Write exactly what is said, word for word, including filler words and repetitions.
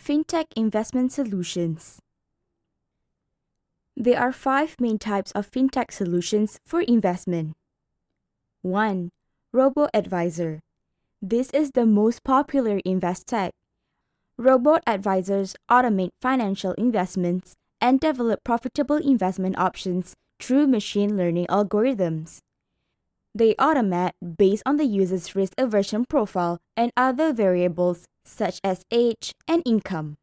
Fintech investment solutions. There are five main types of fintech solutions for investment. one. Robo-advisor. This is the most popular investech. Robo-advisors automate financial investments and develop profitable investment options through machine learning algorithms. They automate based on the user's risk aversion profile and other variables such as age and income.